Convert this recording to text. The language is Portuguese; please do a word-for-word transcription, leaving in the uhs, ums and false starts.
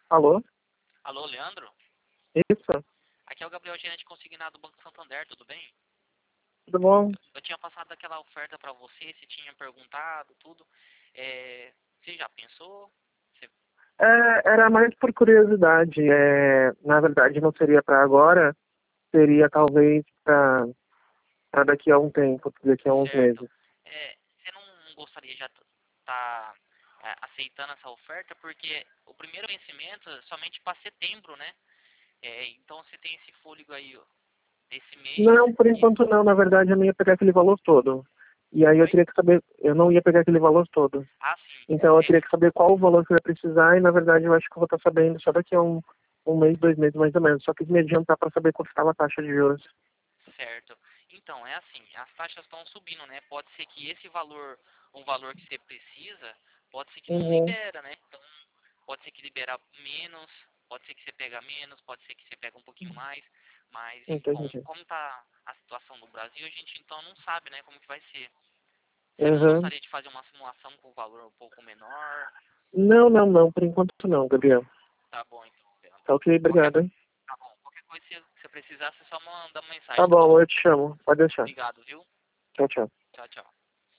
Alô? Alô, Leandro? Isso? Aqui é o Gabriel, gerente consignado do Banco Santander, tudo bem? Tudo bom? Eu tinha passado aquela oferta para você, você tinha perguntado, tudo. É, você já pensou? Você... É, era mais por curiosidade. É, na verdade, não seria para agora, seria talvez para daqui a um tempo, daqui a uns Certo. meses. É, você não gostaria já estar tá, é, aceitando essa oferta? Porque o primeiro vencimento é somente para setembro, né? É, então você tem esse fôlego aí ó, desse mês. Não, por E... enquanto não. Na verdade, eu não ia pegar aquele valor todo. E aí eu Oi? teria que saber, eu não ia pegar aquele valor todo. Ah, sim. Então eu É, teria que saber qual o valor que eu ia precisar e na verdade eu acho que eu vou estar sabendo só daqui a um, um mês, dois meses mais ou menos. Só quis me adiantar para saber quanto estava a taxa de juros. certo. Então, é assim, as taxas estão subindo, né? Pode ser que esse valor, um valor que você precisa, pode ser que não Uhum, libera, né? Então, pode ser que libera menos, pode ser que você pega menos, pode ser que você pega um pouquinho mais, mas, bom, entendi. como tá a situação no Brasil, a gente então não sabe, né, como que vai ser. Você não Uhum. gostaria de fazer uma simulação com valor um pouco menor? Não, não, não. Por enquanto não, Gabriel. Tá bom, então, Leandro. Tá ok, Qualquer, obrigado, hein? tá bom, qualquer coisa que você precisar, você só manda uma Tá mensagem, tá bom? bom, eu te chamo. Pode deixar. Obrigado, viu? Tchau, tchau. Tchau, tchau.